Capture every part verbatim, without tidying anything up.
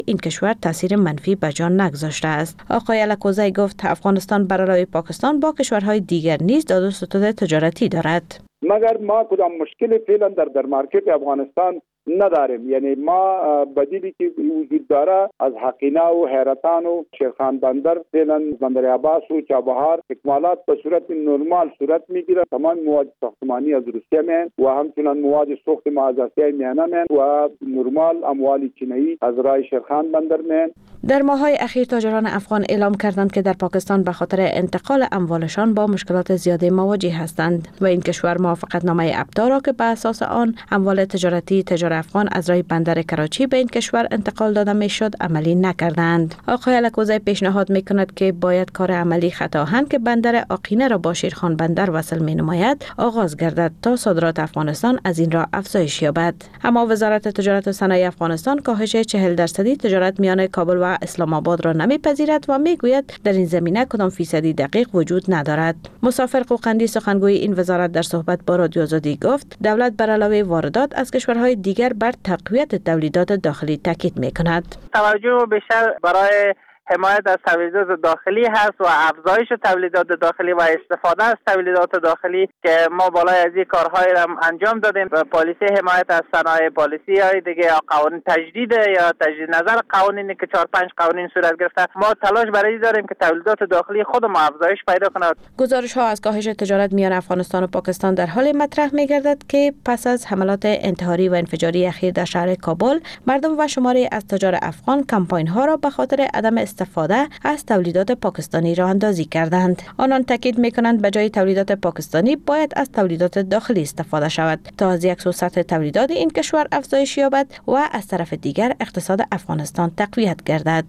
این کشور تاثیر منفی به جان نگذاشته است. آقای الکوزی گفت افغانستان بر علاوه پاکستان با کشورهای دیگر نیز داد و ستد تجارتی دارد. مگر ما کدام مشکل فعلا در در مارکت افغانستان نداریم. یعنی ما بدیلی که وجود داره از حقینا و حیرتان و شیرخان بندر، فعلا بندر عباس و چابهار اکمالات به صورت نرمال صورت میگیره. تمام مواد ساختمانی از روسیه میان و همچنان مواد سوخت مازادی میانه میان و نرمال اموال چینی از راه شیرخان بندر میان. در ماه‌های اخیر تاجران افغان اعلام کردند که در پاکستان به خاطر انتقال اموالشان با مشکلات زیاده مواجه هستند و این کشور موافقتنامه ابدا را که به اساس آن اموال تجارتی تجار افغان از راه بندر کراچی به این کشور انتقال داده میشد عملی نکردند. آقای الکوزی پیشنهاد میکند که باید کار عملی خطاهن که بندر آقینه را با شیرخان بندر وصل می نماید آغاز گردد تا صادرات افغانستان از این راه افزایش یابد. اما وزارت تجارت و صنایع افغانستان کاهش چهل درصدی تجارت میان کابل و اسلام آباد را نمیپذیرد و میگوید در این زمینه کدام فیصدی دقیق وجود ندارد. مسافر قوقندی سخنگوی این وزارت در صحبت با رادیو آزادی گفت دولت بر علاوه واردات از کشورهای دیگر بر تقویت تولیدات داخلی تاکید میکند. توجه بیشتر برای حمایت از تولیدات داخلی هست و افزایش تولیدات داخلی و استفاده از تولیدات داخلی که ما بالای از این کارهای را انجام دادیم. پالیسی حمایت از صنایع، پالیسی های دیگه یا قوانین تجدید یا تجدید نظر قوانینی که چهار پنج قوانین صورت گرفته، ما تلاش برای داریم که تولیدات داخلی خود ما افزایش پیدا کند. گزارش ها از کاهش تجارت میان افغانستان و پاکستان در حال مطرح میگردد که پس از حملات انتحاری و انفجاری اخیر در شهر کابل، مردم و شماری از تجار افغان کمپاین ها را به خاطر عدم استفاده از تولیدات پاکستانی راه اندازی کردند. آنان تاکید میکنند به جای تولیدات پاکستانی باید از تولیدات داخلی استفاده شود تا از یک سو سطح تولیدات این کشور افزایش یابد و از طرف دیگر اقتصاد افغانستان تقویت گردد.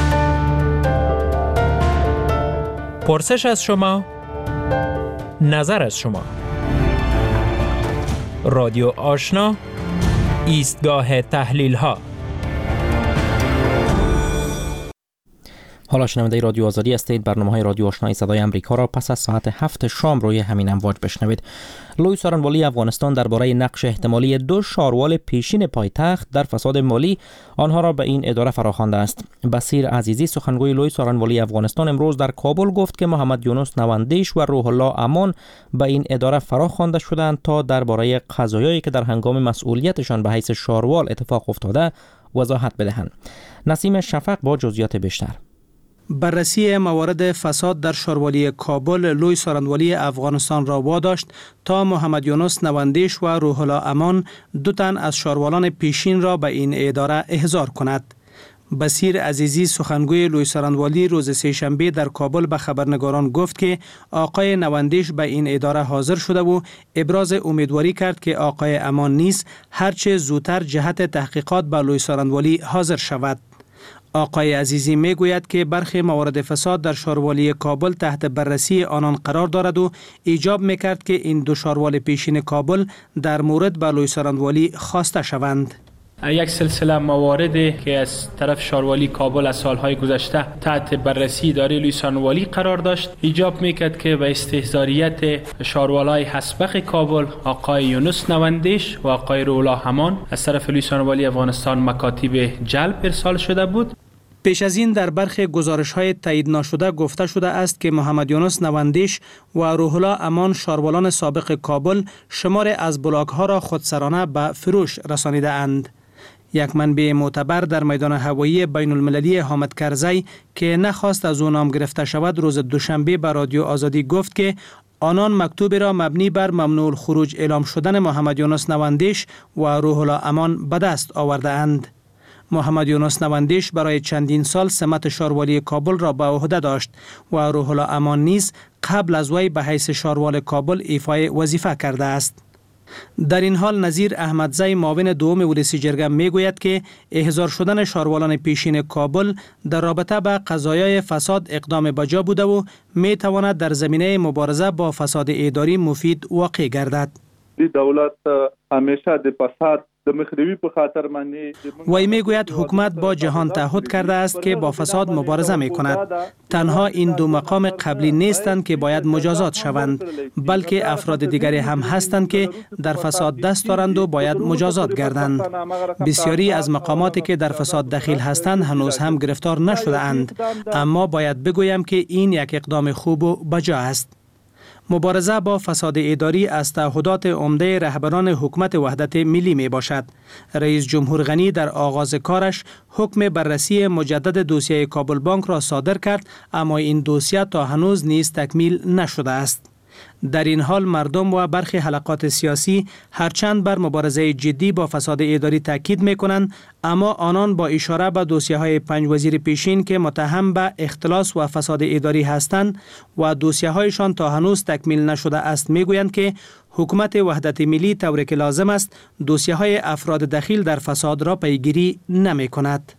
پرسش از شما، نظر از شما. رادیو آشنا، ایستگاه تحلیل ها. حالا شنونده رادیو آزادی هستید. برنامه‌های رادیو آشنای صدای آمریکا را پس از ساعت هفت شام روی همین امواج بشنوید. لوی سارنوالی افغانستان درباره نقش احتمالی دو شاروال پیشین پایتخت در فساد مالی آنها را به این اداره فراخوانده است. بصیر عزیزی سخنگوی لوی سارنوالی افغانستان امروز در کابل گفت که محمد یونس نواندیش و روح الله امان به این اداره فراخوانده شدند تا درباره قضایایی که در هنگام مسئولیتشان به حیث شاروال اتفاق افتاده وضاحت بدهند. نسیم شفق با جزئیات بیشتر. بررسی موارد فساد در شاروالی کابل لوی سارنوالی افغانستان را واداشت تا محمد یونس نواندیش و روح الله امان دو تن از شاروالان پیشین را به این اداره احضار کند. بصیر عزیزی سخنگوی لوی سارنوالی روز سه‌شنبه در کابل به خبرنگاران گفت که آقای نواندیش به این اداره حاضر شده و ابراز امیدواری کرد که آقای امان نیز هرچه زودتر جهت تحقیقات به لوی سارنوالی حاضر شود. آقای عزیزی می گوید که برخی موارد فساد در شاروالی کابل تحت بررسی آنان قرار دارد و ایجاب می کرد که این دو شاروال پیشین کابل در مورد به لوی سارنوالی خواسته شوند. یک سلسله مواردی که از طرف شاروالی کابل از سالهای گذشته تحت بررسی اداره لوی سارنوالی قرار داشت ایجاب میکرد که به استحضاریت شاروالای حسبق کابل آقای یونس نواندیش و آقای روح الله امان از طرف لوی سارنوالی افغانستان مکاتیب جلب ارسال شده بود. پیش از این در برخی گزارش‌های تایید نشده گفته شده است که محمد یونس نواندیش و روح الله امان شاروالان سابق کابل شمار از بلاک‌ها را خودسرانه به فروش رسانیده اند. یک منبع معتبر در میدان هوایی بین المللی حامد کرزی که نخواست از او نام گرفته شود روز دوشنبه به رادیو آزادی گفت که آنان مکتوبی را مبنی بر ممنوع الخروج اعلام شدن محمد یونس نواندیش و روح الله امان به دست آورده اند. محمد یونس نواندیش برای چندین سال سمت شاروالی کابل را به عهده داشت و روح الله امان نیز قبل از وی به حیث شاروال کابل ایفای وظیفه کرده است. در این حال نظیر احمدزی معاون دوم ولسی جرگه میگوید که احضار شدن شاروالان پیشین کابل در رابطه با قضایای فساد اقدام بجا بوده و می تواند در زمینه مبارزه با فساد اداری مفید واقع گردد. دی دولت همیشه د فساد وی میگوید حکومت با جهان تعهد کرده است که با فساد مبارزه می کند. تنها این دو مقام قبلی نیستند که باید مجازات شوند، بلکه افراد دیگری هم هستند که در فساد دست دارند و باید مجازات گردند. بسیاری از مقاماتی که در فساد دخیل هستند هنوز هم گرفتار نشده اند، اما باید بگویم که این یک اقدام خوب و بجا است. مبارزه با فساد اداری از تعهدات عمده رهبران حکومت وحدت ملی می باشد. رئیس جمهور غنی در آغاز کارش حکم بررسی مجدد دوسیه کابل بانک را صادر کرد، اما این دوسیه تا هنوز نیز تکمیل نشده است. در این حال مردم و برخی حلقات سیاسی هرچند بر مبارزه جدی با فساد اداری تاکید می‌کنند، اما آنان با اشاره به دوسیه‌های پنج وزیر پیشین که متهم به اختلاس و فساد اداری هستند و دوسیه‌هایشان تا هنوز تکمیل نشده است میگویند که حکومت وحدت ملی طوری که لازم است دوسیه‌های افراد دخیل در فساد را پیگیری نمی‌کند.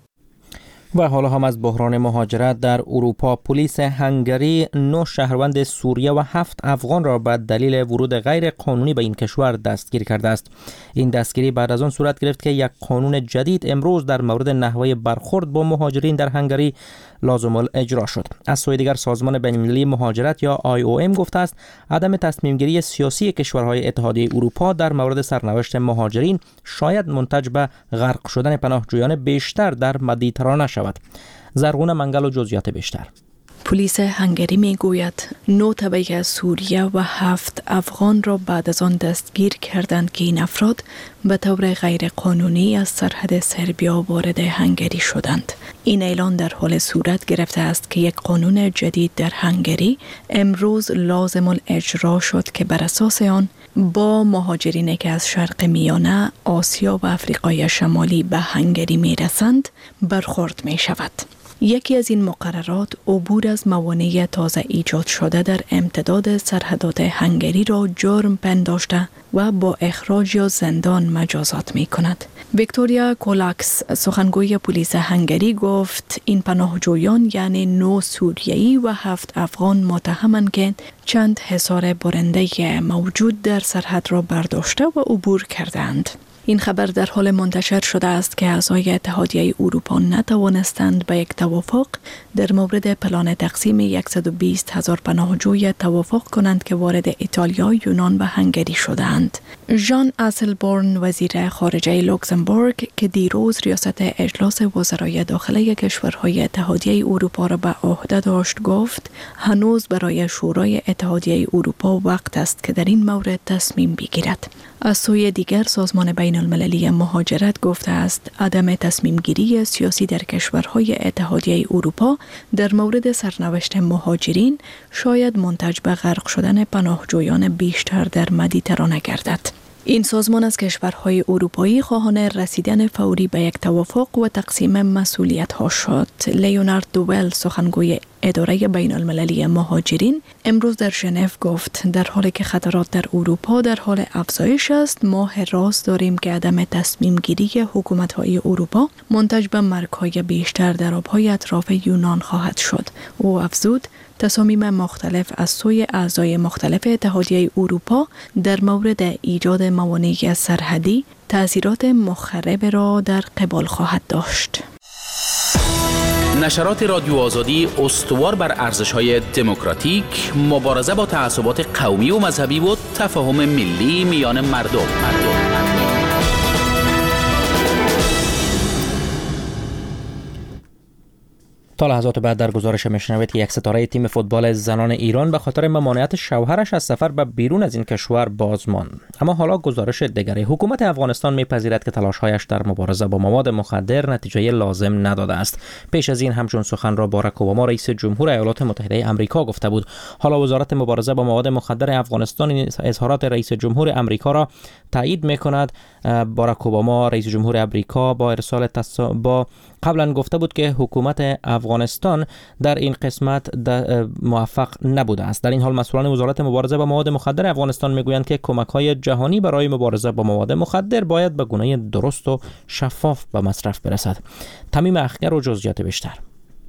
و حالا هم از بحران مهاجرت در اروپا. پلیس هنگری نه شهروند سوریه و هفت افغان را به دلیل ورود غیر قانونی به این کشور دستگیر کرده است. این دستگیری بعد از آن صورت گرفت که یک قانون جدید امروز در مورد نحوه برخورد با مهاجرین در هنگری لازم الاجرا شد. از سوی دیگر سازمان بین‌المللی مهاجرت یا آی او ام گفته است عدم تصمیم گیری سیاسی کشورهای اتحادیه اروپا در مورد سرنوشت مهاجرین شاید منتج به غرق شدن پناهجویان بیشتر در مدیترانه شود. زرغون منگل و جزئیات بیشتر. پلیس هنگری می گوید نه طبقه از سوریه و هفت افغان را بعد از آن دستگیر کردند که این افراد به طور غیر قانونی از سرحد سربیا وارد هنگری شدند. این اعلان در حال صورت گرفته است که یک قانون جدید در هنگری امروز لازم الاجرا شد که بر اساس آن با مهاجرینی که از شرق میانه، آسیا و آفریقای شمالی به هنگری می رسند برخورد می شود. یکی از این مقررات عبور از موانع تازه ایجاد شده در امتداد سرحدات هنگری را جرم پنداشته و با اخراج یا زندان مجازات می کند. ویکتوریا کولاکس سخنگوی پلیس هنگری گفت این پناهجویان یعنی نه سوریایی و هفت افغان متهمند که چند حصار برنده موجود در سرحد را برداشته و عبور کردند. این خبر در حال منتشر شده است که اعضای اتحادیه اروپا نتوانستند به یک توافق در مورد پلان تقسیم صد و بیست هزار پناهجوی توافق کنند که وارد ایتالیا، یونان و هنگری شدند. ژان اسلبورن وزیر خارجه لوکزامبورگ که دیروز ریاست اجلاس وزرای داخله کشورهای اتحادیه اروپا را به عهده داشت گفت هنوز برای شورای اتحادیه اروپا وقت است که در این مورد تصمیم بگیرد. از سوی دیگر سازمان بین المللی مهاجرت گفته است عدم تصمیم گیری سیاسی در کشورهای اتحادیه اروپا در مورد سرنوشت مهاجرین شاید منتج به غرق شدن پناهجویان بیشتر در مدیترانه گردد. این سازمان از کشورهای اروپایی خواهان رسیدن فوری به یک توافق و تقسیم مسئولیت‌ها شد. لیونارد دوول سخنگوی اداره بین المللی مهاجرین امروز در ژنو گفت در حالی که خطرات در اروپا در حال افزایش است، ما حراس داریم که عدم تصمیم گیری حکومت‌های اروپا منتج به مرگ‌های بیشتر در آب‌های اطراف یونان خواهد شد. او افزود تصامیم مختلف از سوی اعضای مختلف اتحادیه اروپا در مورد ایجاد موانع سرحدی تأثیرات مخرب را در قبال خواهد داشت. نشرات رادیو آزادی استوار بر ارزش‌های دموکراتیک، مبارزه با تعصبات قومی و مذهبی و تفاهم ملی میان مردم. مردم. تا لحظات بعد در گزارش میشنوید که یک ستاره تیم فوتبال زنان ایران به خاطر ممانعت شوهرش از سفر به بیرون از این کشور بازماند. اما حالا گزارش دیگری. حکومت افغانستان میپذیرد که تلاش‌هایش در مبارزه با مواد مخدر نتیجه لازم نداده است. پیش از این همچون سخن را باراک اوباما رئیس جمهور ایالات متحده آمریکا گفته بود. حالا وزارت مبارزه با مواد مخدر افغانستان اظهارات رئیس جمهور آمریکا را تایید میکند. باراک اوباما رئیس جمهور آمریکا با ارسال تصا... با قبلا گفته بود که حکومت افغانستان در این قسمت موفق نبوده است. در این حال مسئولان وزارت مبارزه با مواد مخدر افغانستان میگویند که کمک‌های جهانی برای مبارزه با مواد مخدر باید به گونه درست و شفاف به مصرف برسد. تمیم اخگر و جزئیات بیشتر.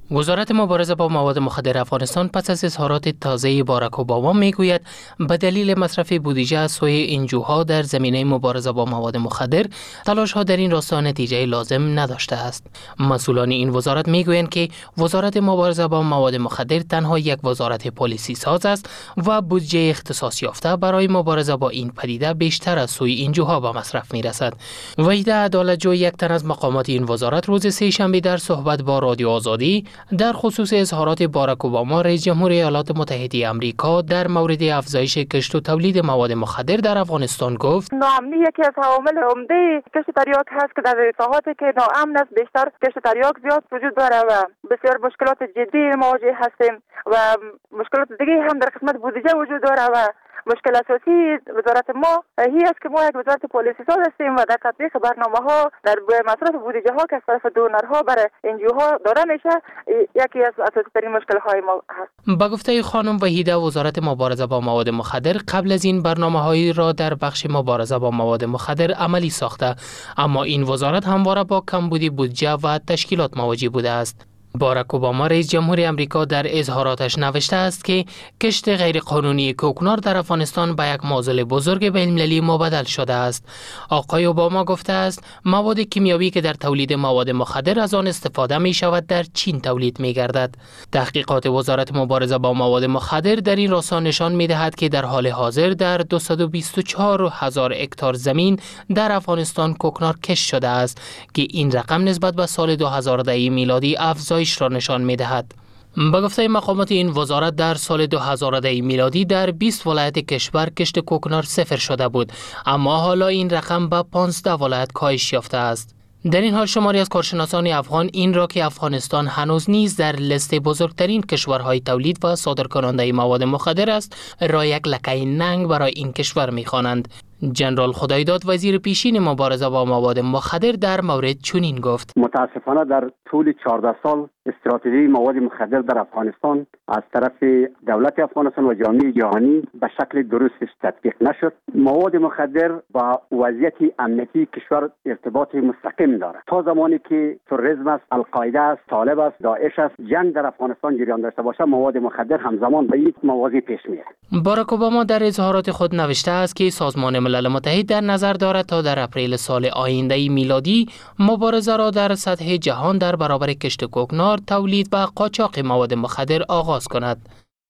وزارت مبارزه با مواد مخدر افغانستان پس از اظهارات تازه باراک اوباما میگوید به دلیل مصرف بودجه از سوی انجوها در زمینه مبارزه با مواد مخدر، تلاش‌ها در این راستا نتیجه لازم نداشته است. مسئولان این وزارت میگویند که وزارت مبارزه با مواد مخدر تنها یک وزارت پالیسی ساز است و بودجه اختصاص یافته برای مبارزه با این پدیده بیشتر از سوی انجوها به مصرف میرسد. وحید عدالتجو، یک تن از مقامات این وزارت، روز سه شنبه در صحبت با رادیو آزادی در خصوص اظهارات باراک اوباما رئیس جمهور ایالات متحده آمریکا در مورد افزایش کشت و تولید مواد مخدر در افغانستان گفت: ناامنی یکی از عوامل عمده کشت تریاک هست که در ساحاتی که ناامن است بیشتر کشت تریاک زیاد وجود داره و بسیار مشکلات جدی مواجه هستیم و مشکلات دیگه هم در قسمت بودجه وجود داره و مشکل اساسی وزارت ما هی است که ما یک وزارت پالیسی ساز هستیم و در تطبیق برنامه‌ها در مصرف بودجه ها که از طرف دونرها برای انجیوها داده میشه یکی از اساسی ترین مشکل های ما هست. با گفته خانم وحیده، وزارت مبارزه با مواد مخدر قبل از این برنامه‌هایی را در بخش مبارزه با مواد مخدر عملی ساخته، اما این وزارت همواره با کمبودی بودجه و تشکیلات مواجه بوده است. باراک اوباما رئیس جمهور آمریکا در اظهاراتش نوشته است که کشت غیرقانونی کوکنار در افغانستان به یک معضل بزرگ بین‌المللی مبدل شده است. آقای اوباما گفته است مواد کیمیایی که در تولید مواد مخدر از آن استفاده می شود در چین تولید می گردد. تحقیقات وزارت مبارزه با مواد مخدر در این راستا نشان می دهد که در حال حاضر در دویست و بیست و چهار هزار هکتار زمین در افغانستان کوکنار کشت شده است که این رقم نسبت به سال دو هزار و ده میلادی افزایش را نشان می دهد. به گفته مقامات این وزارت در سال دو هزار و ده میلادی در بیست ولایت کشور کشت کوکنار صفر شده بود، اما حالا این رقم به پانزده ولایت کاهش یافته است. در این حال شماری از کارشناسان افغان این را که افغانستان هنوز نیز در لیست بزرگترین کشورهای تولید و صادرکننده مواد مخدر است را یک لکه ننگ برای این کشور می‌خوانند. جنرال خدایداد، وزیر پیشین مبارزه با مواد مخدر، در مورد چنین گفت: متاسفانه در طول چهارده سال استراتژی مواد مخدر در افغانستان از طرف دولت افغانستان و جامعه جهانی به شکل درستش تطبیق نشد. مواد مخدر با وضعیت امنیتی کشور ارتباط مستقیم دارد. تا زمانی که تروریسم است، القاعده است، طالب است، داعش است، جنگ در افغانستان جریان داشته باشه، مواد مخدر همزمان به این موازی پیش میاد. باراک اوباما در اظهارات خود نوشته است که سازمان ملل متحد در نظر دارد تا در اپریل سال آینده میلادی مبارزه را در سطح جهان در برابر کشت کوکنار، تولید و قاچاق مواد مخدر آغاز کند.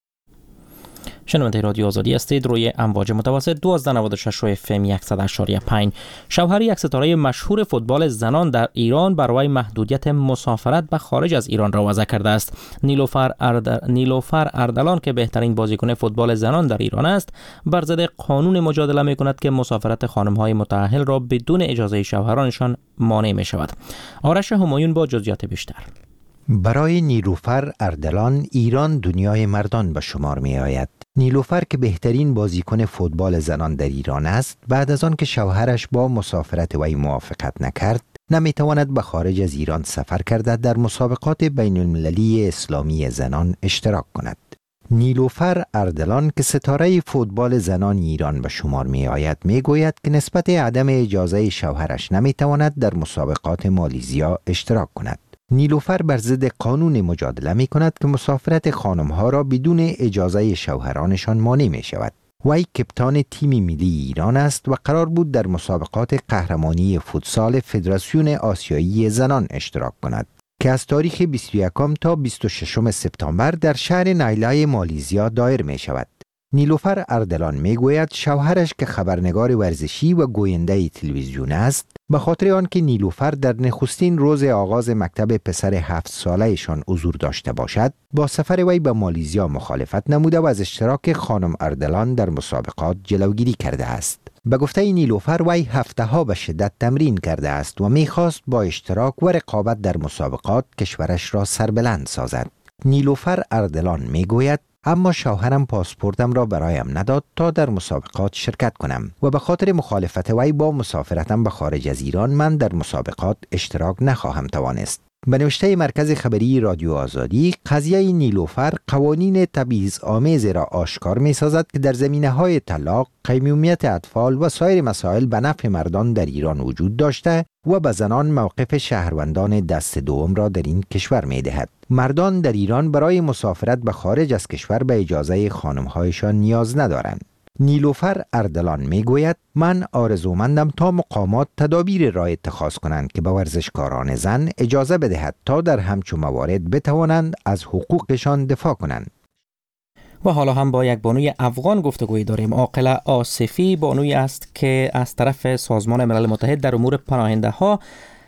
شنونده رادیو آزادی هستید. روی امواج متوسط دوازده و نود و شش و اف ام صد و اشاری پنج. شوهر یک ستاره مشهور فوتبال زنان در ایران برای محدودیت مسافرت به خارج از ایران را وضع کرده است. نیلوفر اردل... نیلوفر اردلان که بهترین بازیکن فوتبال زنان در ایران است، بر ضد قانون مجادله می کند که مسافرت خانم‌های متأهل را بدون اجازه شوهرانشان مانع می شود. آرش همایون با جزئیات بیشتر. برای نیلوفر اردلان ایران دنیای مردان به شمار می آید. نیلوفر که بهترین بازیکن فوتبال زنان در ایران است، بعد از آن که شوهرش با مسافرت وی موافقت نکرد، نمیتواند به خارج از ایران سفر کرده در مسابقات بین المللی اسلامی زنان اشتراک کند. نیلوفر اردلان که ستاره فوتبال زنان ایران به شمار می آید می گوید که نسبت عدم اجازه شوهرش نمیتواند در مسابقات مالیزیا اشتراک کند. نیلوفر بر ضد قانون مجادله می کند که مسافرت خانمها را بدون اجازه شوهرانشان مانع می شود. وی کپتان تیم ملی ایران است و قرار بود در مسابقات قهرمانی فوتسال فدراسیون آسیایی زنان اشتراک کند که از تاریخ بیست و یکم تا بیست و ششم سپتامبر در شهر نایلای مالیزیا دایر می شود. نیلوفر اردلان می گوید شوهرش که خبرنگار ورزشی و گوینده تلویزیون است، به خاطر آنکه نیلوفر در نخستین روز آغاز مکتب پسر هفت ساله‌شان حضور داشته باشد، با سفر وی به مالیزیا مخالفت نموده و از اشتراک خانم اردلان در مسابقات جلوگیری کرده است. به گفته نیلوفر وی هفته ها به شدت تمرین کرده است و می‌خواست با اشتراک و رقابت در مسابقات کشورش را سربلند سازد. نیلوفر اردلان می‌گوید اما شوهرم پاسپورتم را برایم نداد تا در مسابقات شرکت کنم و به خاطر مخالفت وی با مسافرتم به خارج از ایران من در مسابقات اشتراک نخواهم توانست. به نوشته مرکز خبری رادیو آزادی، قضیه نیلوفر قوانین تبعیض‌آمیز را آشکار می‌سازد که در زمینه‌های طلاق، قیمومیت اطفال و سایر مسائل به نفع مردان در ایران وجود داشته و به زنان موقف شهروندان دست دوم را در این کشور می‌دهد. مردان در ایران برای مسافرت به خارج از کشور به اجازه خانم‌هایشان نیاز ندارند. نیلوفر اردلان میگوید من آرزومندم تا مقامات تدابیر را اتخاذ کنند که به ورزشکاران زن اجازه بدهد تا در همچون موارد بتوانند از حقوقشان دفاع کنند. و حالا هم با یک بانوی افغان گفتگوی داریم. عاقله آصفی بانوی است که از طرف سازمان ملل متحد در امور پناهنده ها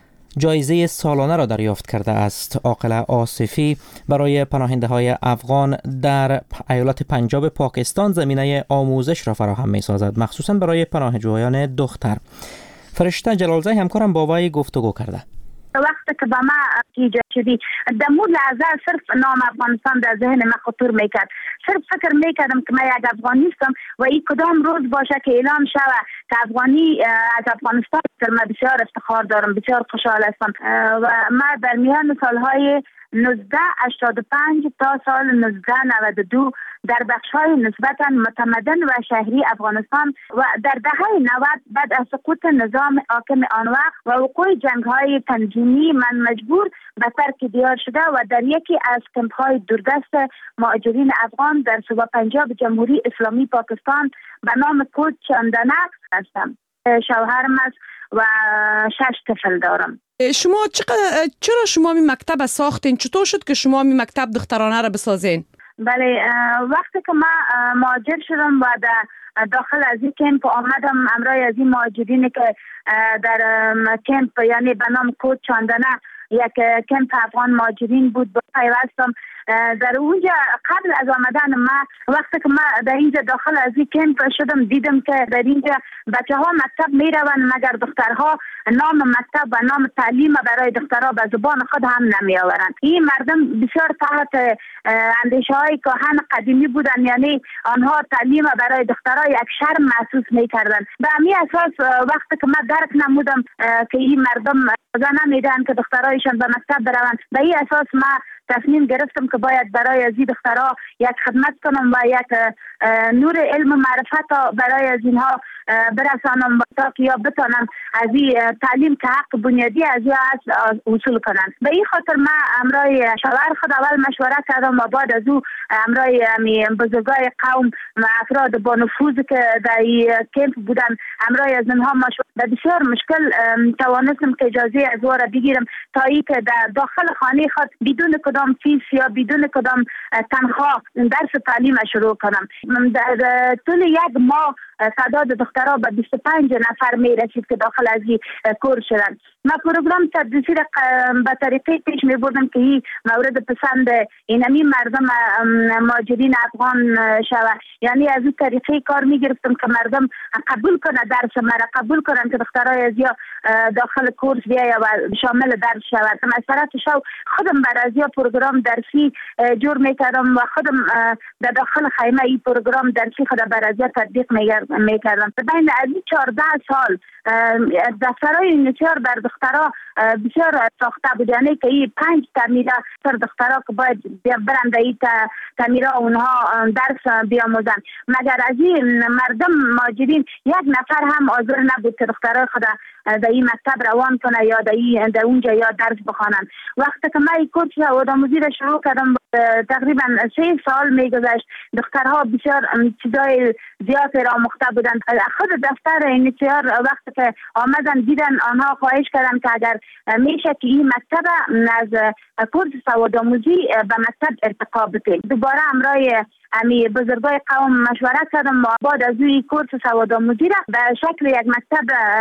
جایزه سالانه را دریافت کرده است. عاقله آصفی برای پناهنده های افغان در ایالت پنجاب پاکستان زمینه آموزش را فراهم می سازد، مخصوصا برای پناهجویان دختر. فرشته جلالزی همکارم با وی گفتگو کرده. وقتی که با ما ایجاد شدی در مون لحظه صرف نام افغانستان در ذهن من خطور میکرد. صرف فکر میکردم که من یک افغانیستم و این کدام روز باشه که اعلام شود که افغانی از افغانستان که من بسیار افتخار دارم، بسیار خوشحال هستم. و من در میان سالهای نوزده هشتاد و پنج تا سال نوزده نود و دو در بخش‌های نسبتاً متمدن و شهری افغانستان و در دهه نود بعد از سقوط نظام حاکم آن وقت و وقوع جنگ‌های تنظیمی من مجبور به ترک دیار شده و در یکی از کمپ‌های دوردست مهاجرین افغان در صوبه پنجاب جمهوری اسلامی پاکستان به نام کوچ چاندنه هستم. شوهرم است و شش طفل دارم. شما چقدر چرا شما می مکتب ساختین؟ چطور شد که شما می مکتب دخترانه را بسازین؟ بله، وقتی که من مهاجر شدم و داخل از این کمپ آمدم همراه از این مهاجرین که در کمپ یعنی به نام کوچ چاندنه یک کمپ افغان مهاجرین بود با پیوستم در اونجا. قبل از آمدن ما وقتی که ما در اینجا داخل از این کمپ شدم دیدم که در اینجا بچه ها مکتب می روند مگر دخترها نام مکتب و نام تعلیم برای دخترها به زبان خود هم نمی آورند. این مردم بسیار تحت اندیشه های کهن قدیمی بودن، یعنی آنها تعلیم برای دخترها یک شرم محسوس می کردن. به همین اساس وقتی که ما درک نمودم که این مردم اجازه نمیدن که دخترایشان به مکتب بروند، به این اساس ما تصمیم گرفتم که باید برای از این دخترها یک خدمت کنم و یک نور علم و معرفت برای از اینها برسانم تا که یا بتانم از این تعلیم که حق بنیادی از این اصل وصول کنند. به این خاطر من همراه شوهر خود اول مشوره کردم و بعد از او همراه بزرگای قوم و افراد با نفوذ که در این کمپ بودن همراه از اینها مشوره به بسیار مشکل توانستم که اجازه از او را بگیرم تا ای که در داخل خانه خود بدون کدام فیس یا بدون کدام تنخواه درس تعلیم شروع کنم. در طول یک ماه تعداد دخترها به بیست و پنج نفر می رسید که داخل از این کورس شدن. ما پروگرام تدریسی را به طریقه پیش می بردم که این مورد پسند اینمی مردم مهاجرین افغان شود، یعنی از این طریقه کار می گرفتم که مردم قبول کنه درس مرا، قبول کنن که دخترای از یا داخل کورس بیاید و شامل درس شود. مسئله شو خودم بر از یا پروگرام درسی جور می کردم و خودم در داخل خیمه این پروگرام درسی خود بر از یا تطبیق می کردم. بین از این چهارده سال دفترهای نچار بر دخترها بسیار ساخته بود، یعنی که این پنج تعمیره سر دخترها که باید برند این تعمیره اونها درس بیاموزن، مگر از این مردم مهاجرین یک نفر هم حاضر نبود که دخترها خود در این مکتب روان کنه یا در, در اونجا یا درس بخوانن. وقتی که من این کورس آموزی را شروع کردم تقریبا سه سال میگذشت، دخترها بسیار چیزای زیادی را مخته بودند. خود دفتر انیچیار وقتی که آمدن دیدن آنها خواهش کردن که اگر میشه که این مکتب از کورس سوادآموزی به مکتب ارتقا بده. دوباره همراه امی بزرگای قوم مشوره کردم و بعد از این کورس سوادآموزی را به شکل یک مکتب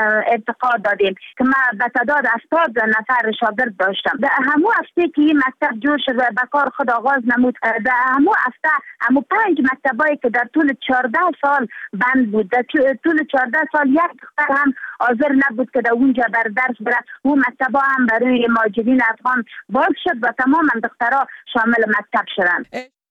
ارتقا دادیم که من به تعداد هفتاد نفر شاگرد داشتم. در همون هفته که این مکتب جور شد و به کار خود آغاز نمود، در همون هفته همون پنج مکتبایی که در طول چهارده سال بند بود، در طول چهارده سال یک دختر هم حاضر نبود که در اونجا بر درس بره، اون مکتبا هم برای مهاجرین افغان باز شد و تمام دخترها شامل مکتب شدند.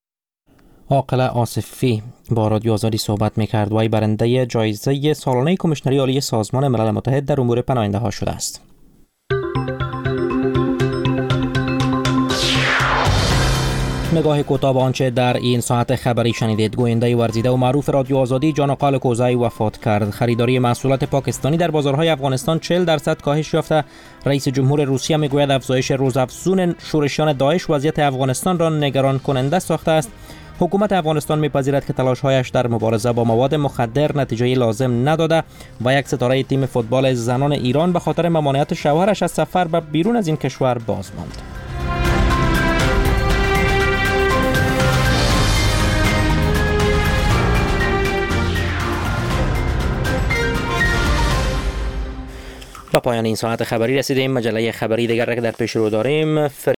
عاقله آصفی با رادیو آزادی صحبت می‌کرد و برنده جایزه سالانه کمیشنری عالی سازمان ملل متحد در امور پناهنده ها شده است. نگاه کوتاه به آنچه در این ساعت خبری شنیدید. گوینده ورزیده و معروف رادیو آزادی جان آقال کوزایی وفات کرد. خریداری محصولات پاکستانی در بازارهای افغانستان چهل درصد کاهش یافته. رئیس جمهور روسیه میگوید افزایش روزافزون شورشیان داعش وضعیت افغانستان را نگران کننده ساخته است. حکومت افغانستان میپذیرد که تلاش‌هایش در مبارزه با مواد مخدر نتیجه لازم نداده و یک ستاره تیم فوتبال زنان ایران به خاطر ممانعت شوهرش از سفر به بیرون از این کشور باز ماند. به پایان این ساعت خبری رسیدیم. مجله خبری دیگر را که در پیش رو داریم